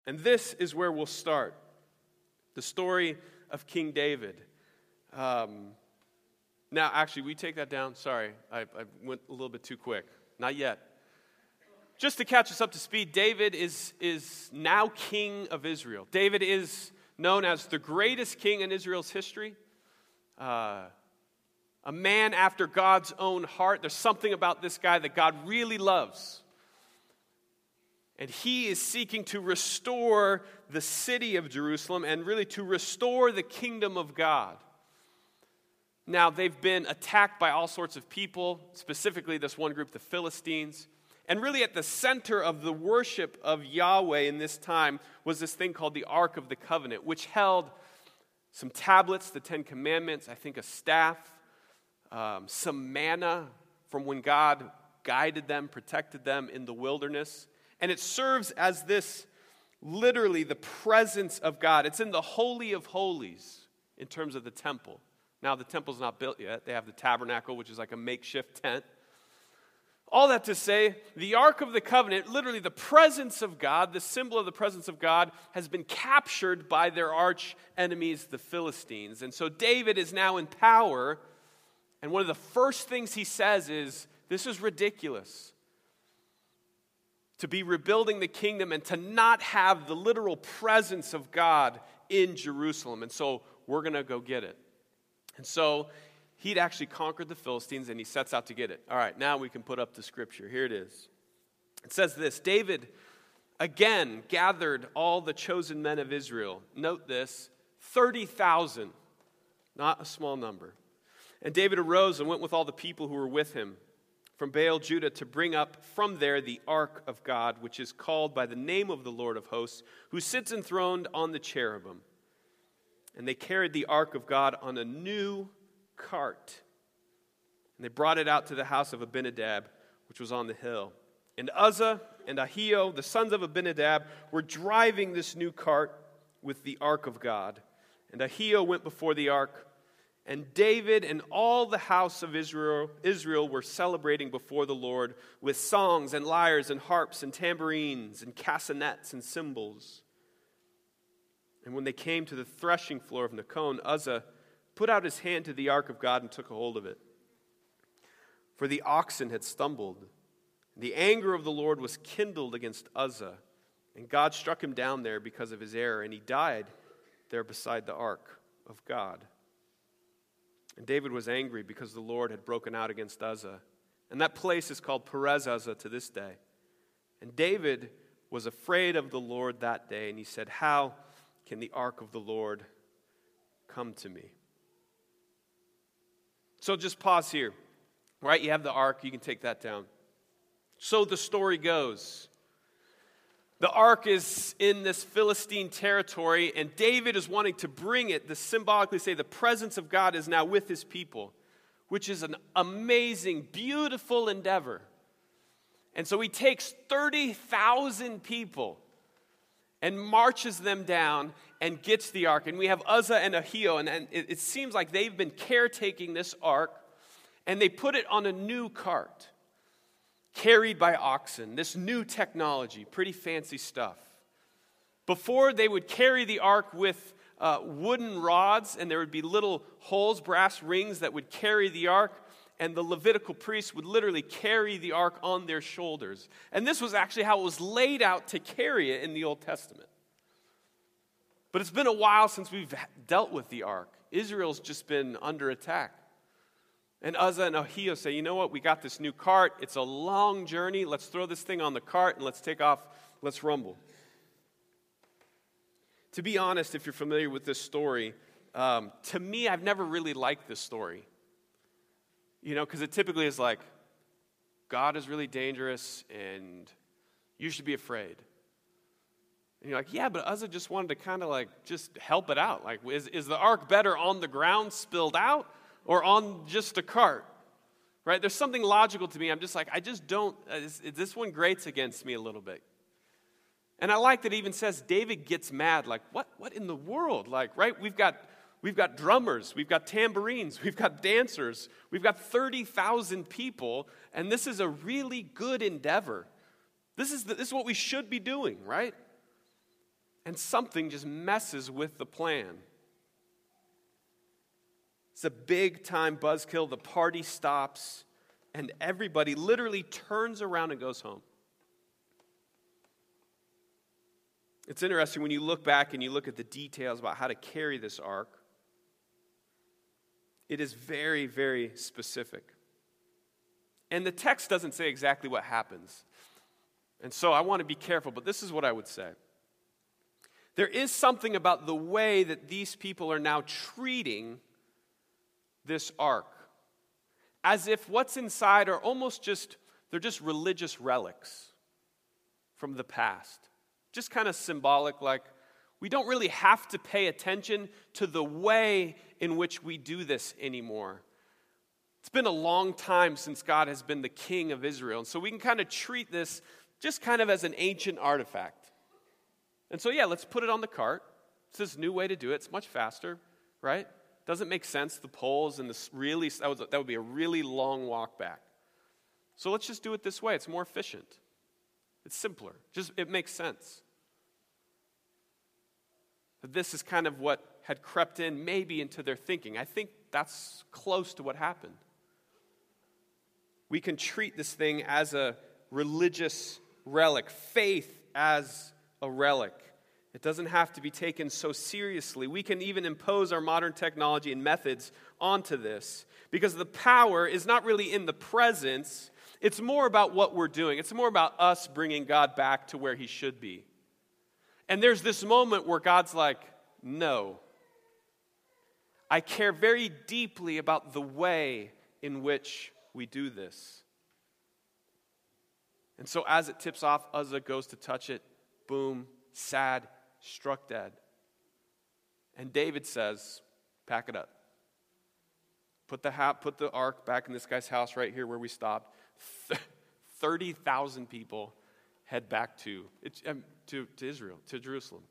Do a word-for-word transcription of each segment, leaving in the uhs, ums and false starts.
And this is where we'll start. The story of King David. Um, now, actually, we take that down. Sorry, I, I went a little bit too quick. Not yet. Just to catch us up to speed, David is, is now king of Israel. David is known as the greatest king in Israel's history. Uh, a man after God's own heart. There's something about this guy that God really loves. And he is seeking to restore the city of Jerusalem and really to restore the kingdom of God. Now, they've been attacked by all sorts of people, specifically this one group, the Philistines. And really at the center of the worship of Yahweh in this time was this thing called the Ark of the Covenant, which held some tablets, the Ten Commandments, I think a staff, um, some manna from when God guided them, protected them in the wilderness. And it serves as this, literally the presence of God. It's in the Holy of Holies in terms of the temple. Now, the temple's not built yet. They have the tabernacle, which is like a makeshift tent. All that to say, the Ark of the Covenant, literally the presence of God, the symbol of the presence of God, has been captured by their arch enemies, the Philistines. And so David is now in power, and one of the first things he says is, this is ridiculous. To be rebuilding the kingdom and to not have the literal presence of God in Jerusalem. And so we're going to go get it. And so he'd actually conquered the Philistines and he sets out to get it. All right, now we can put up the scripture. Here it is. It says this, David again gathered all the chosen men of Israel. Note this, thirty thousand, not a small number. And David arose and went with all the people who were with him from Baal Judah to bring up from there the ark of God, which is called by the name of the Lord of hosts, who sits enthroned on the cherubim. And they carried the ark of God on a new cart. And they brought it out to the house of Abinadab, which was on the hill. And Uzzah and Ahio, the sons of Abinadab, were driving this new cart with the ark of God. And Ahio went before the ark. And David and all the house of Israel, Israel were celebrating before the Lord with songs and lyres and harps and tambourines and castanets and cymbals. And when they came to the threshing floor of Nakon, Uzzah put out his hand to the ark of God and took a hold of it. For the oxen had stumbled. The anger of the Lord was kindled against Uzzah, and God struck him down there because of his error, and he died there beside the ark of God. And David was angry because the Lord had broken out against Uzzah. And that place is called Perez Uzzah to this day. And David was afraid of the Lord that day, and he said, how can the ark of the Lord come to me? So just pause here. Right, you have the ark, you can take that down. So the story goes. The ark is in this Philistine territory, and David is wanting to bring it to symbolically say the presence of God is now with his people, which is an amazing, beautiful endeavor. And so he takes thirty thousand people and marches them down and gets the ark. And we have Uzzah and Ahio, and, and it, it seems like they've been caretaking this ark, and they put it on a new cart. Carried by oxen, this new technology, pretty fancy stuff. Before, they would carry the ark with uh, wooden rods, and there would be little holes, brass rings that would carry the ark, and the Levitical priests would literally carry the ark on their shoulders. And this was actually how it was laid out to carry it in the Old Testament. But it's been a while since we've dealt with the ark. Israel's just been under attack. And Uzzah and Ahio say, you know what, we got this new cart. It's a long journey. Let's throw this thing on the cart and let's take off. Let's rumble. To be honest, if you're familiar with this story, um, to me, I've never really liked this story. You know, because it typically is like, God is really dangerous and you should be afraid. And you're like, yeah, but Uzzah just wanted to kind of like just help it out. Like, is, is the ark better on the ground spilled out? Or on just a cart, right? There's something logical to me. I'm just like, I just don't, uh, this, this one grates against me a little bit. And I like that it even says David gets mad, like, what What in the world? Like, right? We've got, we've got drummers, we've got tambourines, we've got dancers, we've got thirty thousand people, and this is a really good endeavor. This is, the, this is what we should be doing, right? and something just messes with the plan. It's a big time buzzkill. The party stops, and everybody literally turns around and goes home. It's interesting when you look back and you look at the details about how to carry this ark. It is very, very specific. And the text doesn't say exactly what happens. And so I want to be careful, but this is what I would say. There is something about the way that these people are now treating this ark, as if what's inside are almost just, they're just religious relics from the past. Just kind of symbolic, like we don't really have to pay attention to the way in which we do this anymore. It's been a long time since God has been the king of Israel, and so we can kind of treat this just kind of as an ancient artifact. And so yeah, let's put it on the cart. It's this new way to do it. It's much faster, right? Doesn't make sense, the poles and this really, that, was, that would be a really long walk back. So let's just do it this way. It's more efficient. It's simpler. Just, it makes sense. But this is kind of what had crept in maybe into their thinking. I think that's close to what happened. We can treat this thing as a religious relic, faith as a relic. It doesn't have to be taken so seriously. We can even impose our modern technology and methods onto this because the power is not really in the presence. It's more about what we're doing. It's more about us bringing God back to where he should be. And there's this moment where God's like, no. I care very deeply about the way in which we do this. And so as it tips off, Uzzah goes to touch it. Boom, sad, struck dead. And David says, pack it up. Put the, ha- put the ark back in this guy's house right here where we stopped. thirty thousand people head back to, um, to, to Israel, to Jerusalem.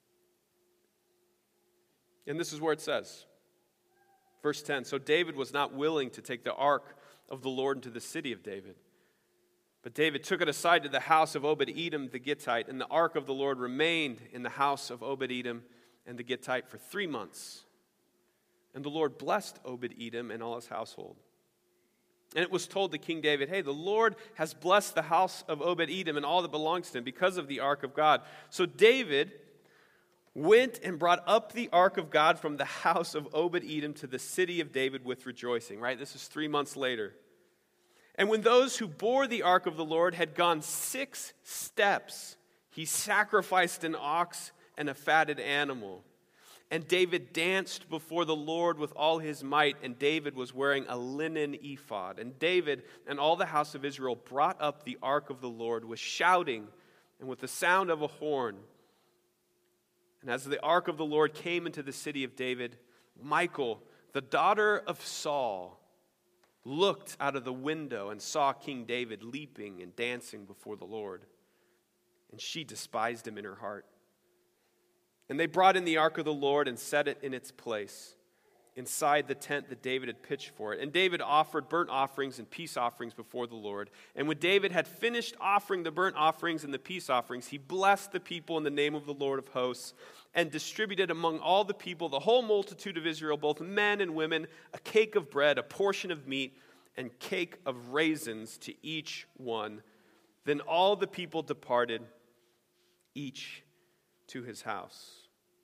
And this is where it says, verse ten, so David was not willing to take the ark of the Lord into the city of David. But David took it aside to the house of Obed-Edom the Gittite, and the ark of the Lord remained in the house of Obed-Edom and the Gittite for three months. And the Lord blessed Obed-Edom and all his household. And it was told to King David, hey, the Lord has blessed the house of Obed-Edom and all that belongs to him because of the ark of God. So David went and brought up the ark of God from the house of Obed-Edom to the city of David with rejoicing, right? This is three months later. And when those who bore the ark of the Lord had gone six steps, he sacrificed an ox and a fatted animal. And David danced before the Lord with all his might, and David was wearing a linen ephod. And David and all the house of Israel brought up the ark of the Lord with shouting and with the sound of a horn. And as the ark of the Lord came into the city of David, Michal, the daughter of Saul, looked out of the window and saw King David leaping and dancing before the Lord. And she despised him in her heart. And they brought in the ark of the Lord and set it in its place, inside the tent that David had pitched for it. And David offered burnt offerings and peace offerings before the Lord. And when David had finished offering the burnt offerings and the peace offerings, he blessed the people in the name of the Lord of hosts and distributed among all the people, the whole multitude of Israel, both men and women, a cake of bread, a portion of meat, and cake of raisins to each one. Then all the people departed, each to his house.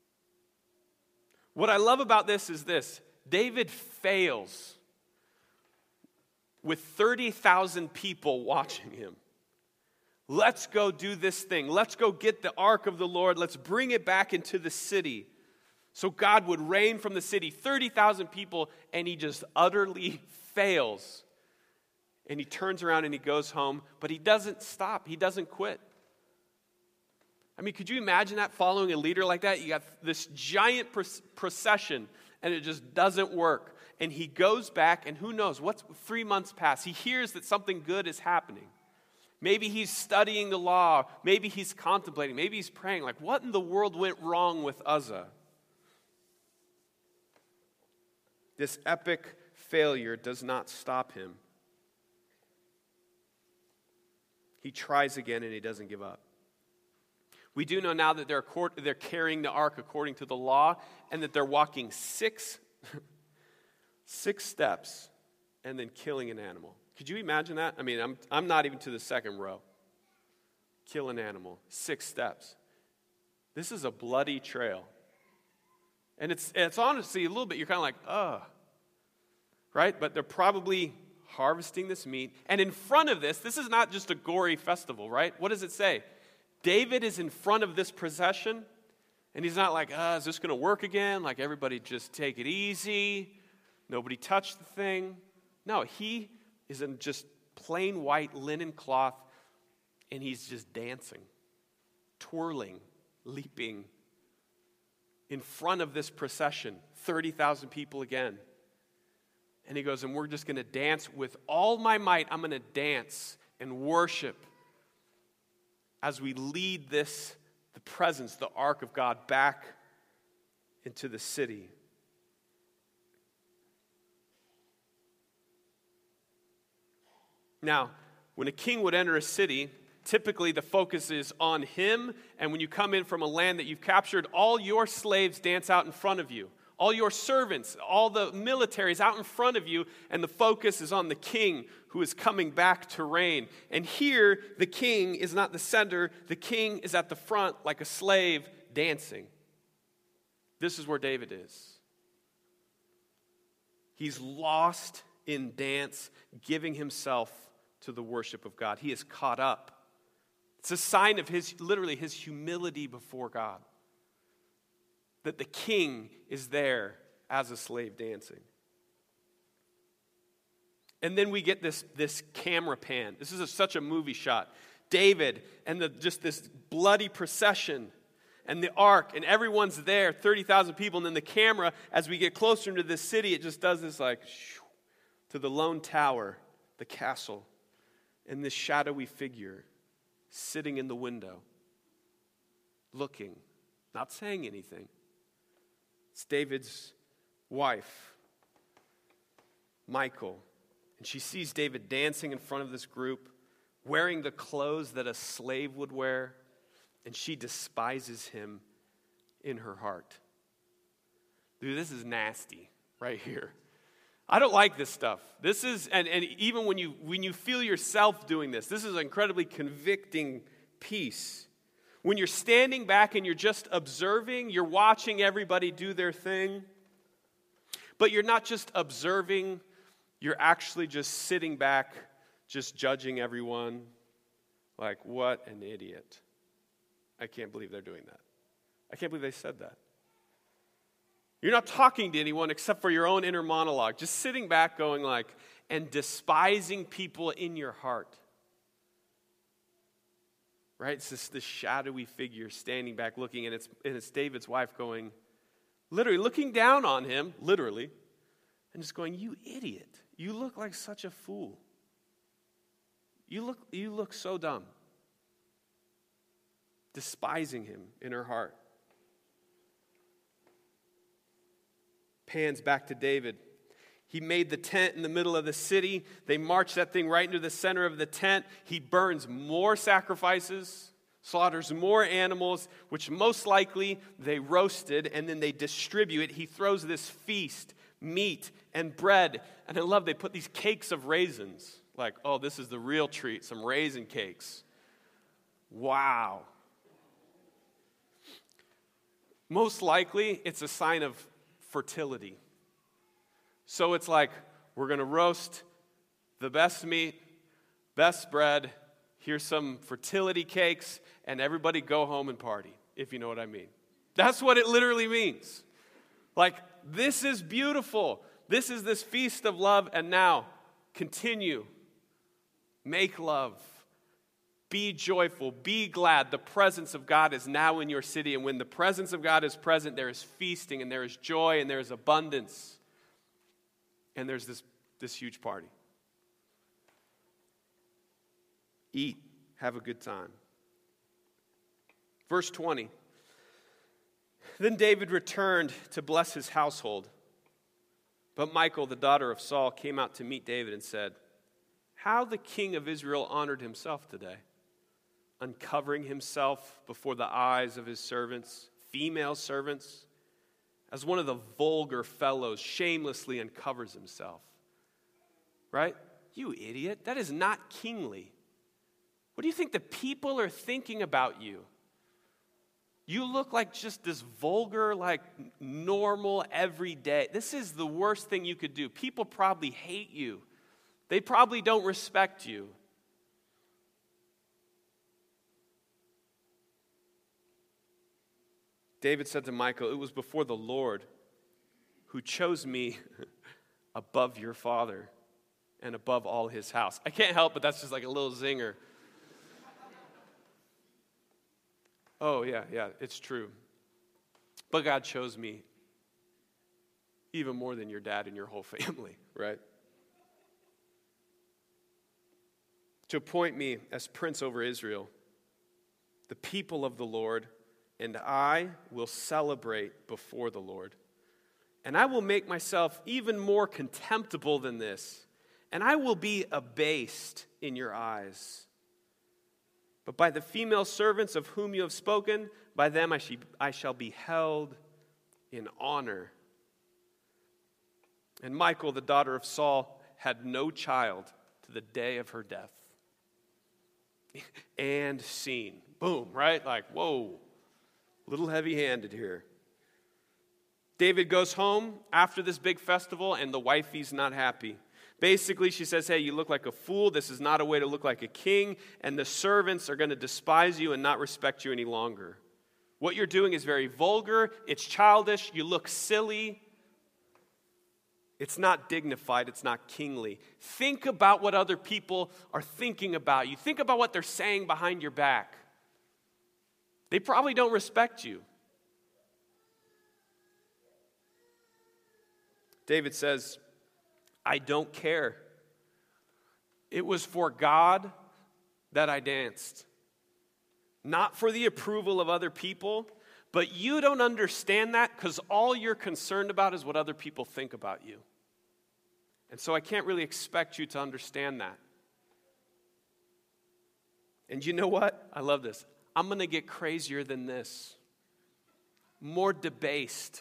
What I love about this is this. David fails with thirty thousand people watching him. Let's go do this thing. Let's go get the ark of the Lord. Let's bring it back into the city so God would reign from the city. thirty thousand people, and he just utterly fails. And he turns around and he goes home, but he doesn't stop. He doesn't quit. I mean, could you imagine that, following a leader like that? You got this giant procession, and it just doesn't work. And he goes back, and who knows, what's three months pass. He hears that something good is happening. Maybe he's studying the law. Maybe he's contemplating. Maybe he's praying. Like, what in the world went wrong with Uzzah? This epic failure does not stop him. He tries again, and he doesn't give up. We do know now that they're, they're carrying the ark according to the law, and that they're walking six, six steps and then killing an animal. Could you imagine that? I mean, I'm, I'm not even to the second row. Kill an animal, six steps. This is a bloody trail. And it's, it's honestly a little bit, you're kind of like, ugh. Right? But they're probably harvesting this meat. And in front of this, this is not just a gory festival, right? What does it say? David is in front of this procession, and he's not like, uh, is this going to work again? Like, everybody just take it easy. Nobody touch the thing. No, he is in just plain white linen cloth, and he's just dancing, twirling, leaping in front of this procession, thirty thousand people again. And he goes, and we're just going to dance with all my might. I'm going to dance and worship as we lead this, the presence, the ark of God, back into the city. Now, when a king would enter a city, typically the focus is on him, and when you come in from a land that you've captured, all your slaves dance out in front of you. All your servants, all the military is out in front of you, and the focus is on the king who is coming back to reign. And here, the king is not the center. The king is at the front like a slave dancing. This is where David is. He's lost in dance, giving himself to the worship of God. He is caught up. It's a sign of his, literally, his humility before God. That the king is there as a slave dancing. And then we get this, this camera pan. This is a, such a movie shot. David and the, just this bloody procession and the ark, and everyone's there, thirty thousand people. And then the camera, as we get closer into this city, it just does this like, shoo, to the lone tower, the castle, and this shadowy figure sitting in the window, looking, not saying anything. It's David's wife, Michal, and she sees David dancing in front of this group, wearing the clothes that a slave would wear, and she despises him in her heart. Dude, this is nasty right here. I don't like this stuff. This is, and, and even when you when you feel yourself doing this, this is an incredibly convicting piece. When you're standing back and you're just observing, you're watching everybody do their thing, but you're not just observing, you're actually just sitting back, just judging everyone like, what an idiot. I can't believe they're doing that. I can't believe they said that. You're not talking to anyone except for your own inner monologue, just sitting back going like, and despising people in your heart. Right? It's just this shadowy figure standing back looking, and it's, and it's David's wife going, literally looking down on him, literally, and just going, you idiot. You look like such a fool. You look, you look so dumb. Despising him in her heart. Pans back to David. He made the tent in the middle of the city. They marched that thing right into the center of the tent. He burns more sacrifices, slaughters more animals, which most likely they roasted, and then they distribute it. He throws this feast, meat and bread. And I love they put these cakes of raisins. Like, oh, this is the real treat, some raisin cakes. Wow. Most likely, it's a sign of fertility. So it's like, we're going to roast the best meat, best bread, here's some fertility cakes, and everybody go home and party, if you know what I mean. That's what it literally means. Like, this is beautiful. This is this feast of love, and now, continue. Make love. Be joyful. Be glad. The presence of God is now in your city, and when the presence of God is present, there is feasting, and there is joy, and there is abundance. And there's this, this huge party. Eat. Have a good time. Verse twenty. Then David returned to bless his household. But Michal, the daughter of Saul, came out to meet David and said, how the king of Israel honored himself today. uncovering himself before the eyes of his servants, female servants, as one of the vulgar fellows shamelessly uncovers himself. Right? You idiot. That is not kingly. What do you think the people are thinking about you? You look like just this vulgar, like normal, everyday. This is the worst thing you could do. People probably hate you. They probably don't respect you. David said to Michal, "It was before the Lord who chose me above your father and above all his house." I can't help but that's just like a little zinger. Oh, yeah, yeah, it's true. But God chose me even more than your dad and your whole family, right? To appoint me as prince over Israel, the people of the Lord, and I will celebrate before the Lord. And I will make myself even more contemptible than this, and I will be abased in your eyes. But by the female servants of whom you have spoken, by them I, she, I shall be held in honor. And Michal, the daughter of Saul, had no child to the day of her death. And seen. Boom, right? Like, whoa. A little heavy-handed here. David goes home after this big festival, and the wifey's not happy. Basically, she says, hey, you look like a fool. This is not a way to look like a king. And the servants are going to despise you and not respect you any longer. What you're doing is very vulgar. It's childish. You look silly. It's not dignified. It's not kingly. Think about what other people are thinking about you. Think about what they're saying behind your back. They probably don't respect you. David says, I don't care. It was for God that I danced. Not for the approval of other people, but you don't understand that because all you're concerned about is what other people think about you. And so I can't really expect you to understand that. And you know what? I love this. I'm going to get crazier than this. More debased.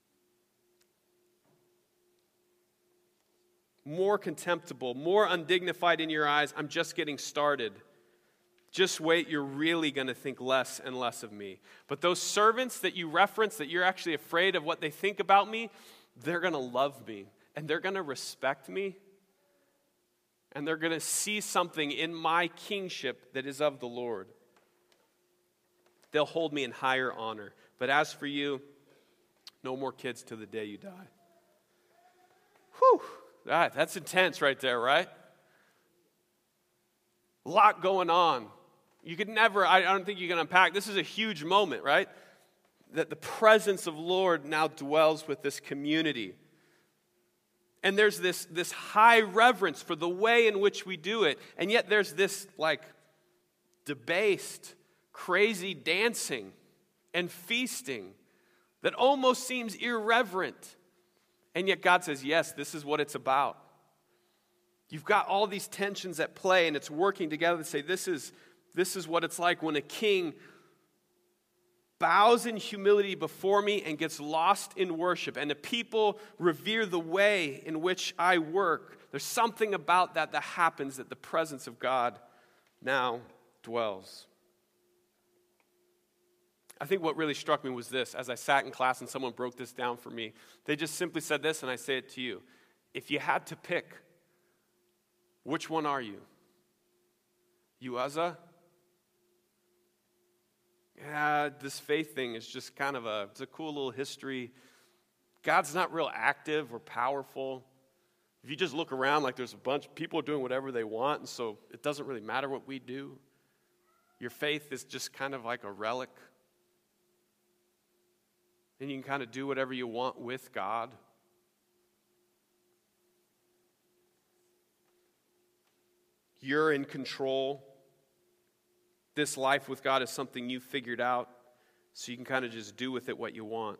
More contemptible, more undignified in your eyes. I'm just getting started. Just wait, you're really going to think less and less of me. But those servants that you reference, that you're actually afraid of what they think about me, they're going to love me, and they're going to respect me, and they're going to see something in my kingship that is of the Lord. They'll hold me in higher honor. But as for you, no more kids till the day you die. Whew. Ah, that's intense right there, right? A lot going on. You could never, I don't think you can unpack. This is a huge moment, right? That the presence of Lord now dwells with this community. And there's this, this high reverence for the way in which we do it. And yet there's this like debased, crazy dancing and feasting that almost seems irreverent. And yet God says, yes, this is what it's about. You've got all these tensions at play, and it's working together to say, this is, this is what it's like when a king bows in humility before me and gets lost in worship, and the people revere the way in which I work. There's something about that that happens, that the presence of God now dwells. I think what really struck me was this. As I sat in class and someone broke this down for me, they just simply said this, and I say it to you. If you had to pick, which one are you? You Uzzah? Yeah, this faith thing is just kind of a, it's a cool little history. God's not real active or powerful. If you just look around, like there's a bunch of people doing whatever they want, and so it doesn't really matter what we do. Your faith is just kind of like a relic. And you can kind of do whatever you want with God. You're in control. This life with God is something you figured out, so you can kind of just do with it what you want.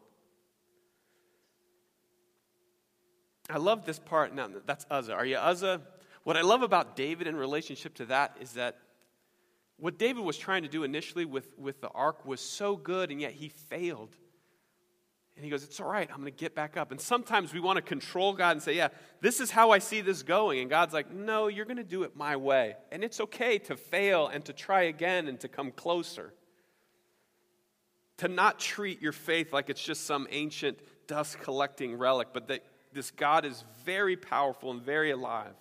I love this part. Now, that's Uzzah. Are you Uzzah? What I love about David in relationship to that is that What David was trying to do initially with, with the ark was so good, and yet he failed. And he goes, it's all right, I'm going to get back up. And sometimes we want to control God and say, yeah, this is how I see this going. And God's like, no, you're going to do it my way. And it's okay to fail and to try again and to come closer. To not treat your faith like it's just some ancient dust-collecting relic, but that this God is very powerful and very alive.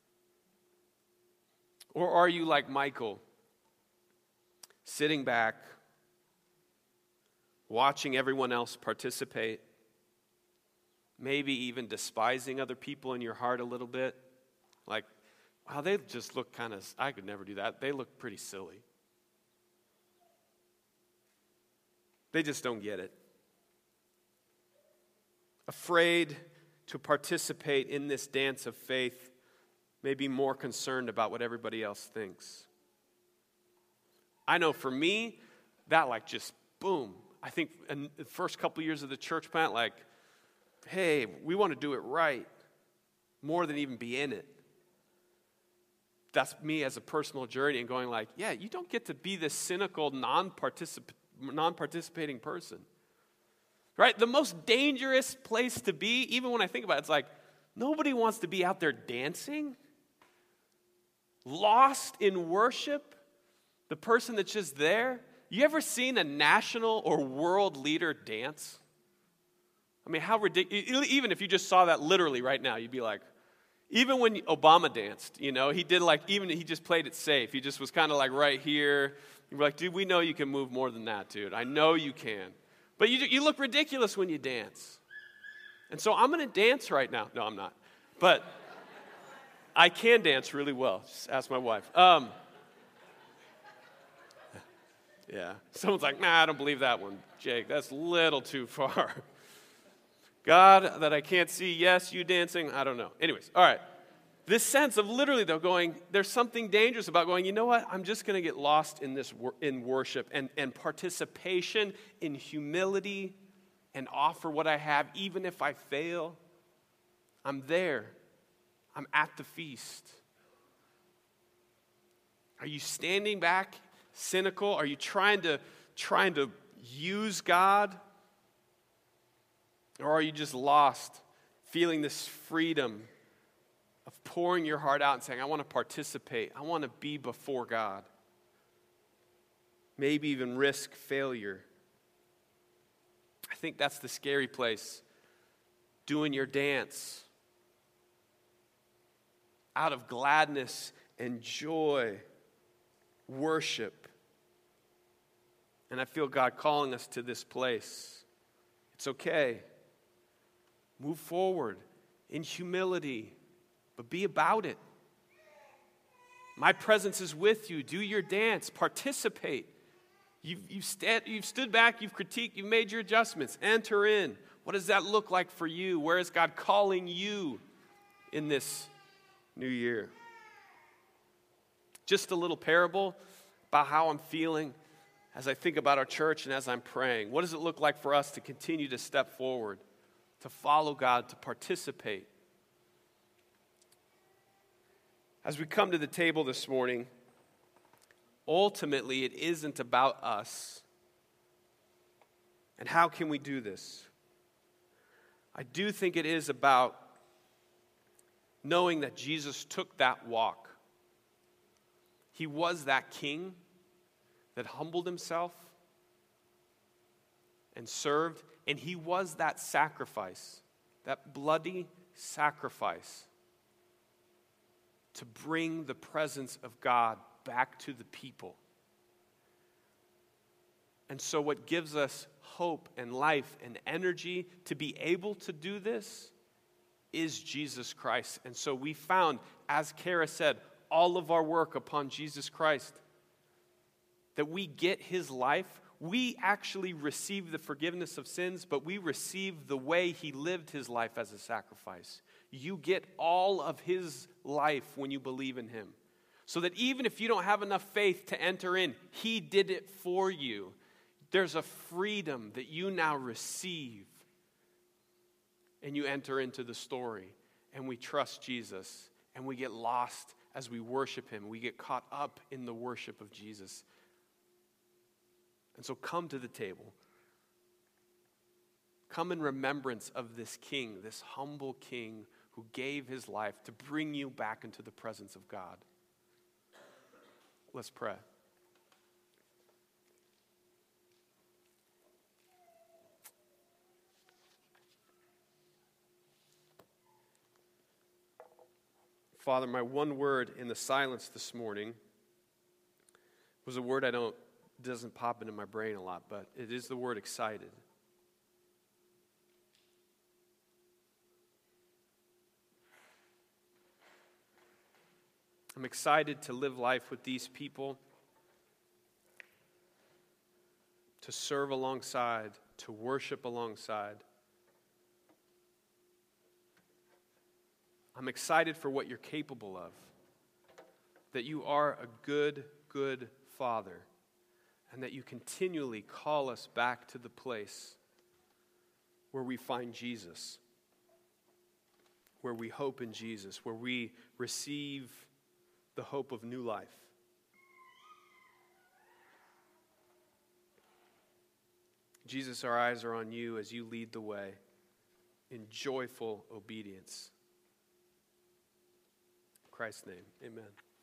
Or are you like Michal, sitting back, watching everyone else participate, maybe even despising other people in your heart a little bit? Like, wow, they just look kind of, I could never do that. They look pretty silly. They just don't get it. Afraid to participate in this dance of faith, maybe more concerned about what everybody else thinks. I know for me, that like just boom. I think in the first couple years of the church plant, like, hey, we want to do it right, more than even be in it. That's me as a personal journey and going like, yeah, you don't get to be this cynical, non-particip- non-participating person. Right? The most dangerous place to be, even when I think about it, it's like, nobody wants to be out there dancing, lost in worship, the person that's just there. You ever seen a national or world leader dance? I mean, how ridiculous. Even if you just saw that literally right now, you'd be like, even when Obama danced, you know, he did like, even he just played it safe. He just was kind of like right here. You're like, dude, we know you can move more than that, dude. I know you can. But you, you look ridiculous when you dance. And so I'm going to dance right now. No, I'm not. But I can dance really well. Just ask my wife. Um, yeah. Someone's like, nah, I don't believe that one, Jake. That's a little too far. God, that I can't see, yes, you dancing, I don't know. Anyways, all right. This sense of literally, though, going, there's something dangerous about going, you know what, I'm just going to get lost in this in worship and, and participation in humility and offer what I have, even if I fail. I'm there. I'm at the feast. Are you standing back, cynical? Are you trying to trying to use God? Or are you just lost, feeling this freedom of pouring your heart out and saying, I want to participate. I want to be before God. Maybe even risk failure. I think that's the scary place. Doing your dance out of gladness and joy, worship. And I feel God calling us to this place. It's okay. Move forward in humility. But be about it. My presence is with you. Do your dance. Participate. You've, you've, st- you've stood back. You've critiqued. You've made your adjustments. Enter in. What does that look like for you? Where is God calling you in this new year? Just a little parable about how I'm feeling as I think about our church and as I'm praying. What does it look like for us to continue to step forward, to follow God, to participate? As we come to the table this morning, ultimately it isn't about us. And how can we do this? I do think it is about knowing that Jesus took that walk. He was that king that humbled himself and served, and he was that sacrifice, that bloody sacrifice, to bring the presence of God back to the people. And so what gives us hope and life and energy to be able to do this is Jesus Christ. And so we found, as Kara said, all of our work upon Jesus Christ, that we get his life. We actually receive the forgiveness of sins, but we receive the way he lived his life as a sacrifice. You get all of his life when you believe in him. So that even if you don't have enough faith to enter in, he did it for you. There's a freedom that you now receive. And you enter into the story. And we trust Jesus. And we get lost as we worship him. We get caught up in the worship of Jesus. And so come to the table. Come in remembrance of this king, this humble king who gave his life to bring you back into the presence of God. Let's pray. Father, my one word in the silence this morning was a word I don't, doesn't pop into my brain a lot, but it is the word excited. I'm excited to live life with these people, to serve alongside, to worship alongside. I'm excited for what you're capable of, that you are a good, good Father, and that you continually call us back to the place where we find Jesus, where we hope in Jesus, where we receive the hope of new life. Jesus, our eyes are on you as you lead the way in joyful obedience. In Christ's name, amen.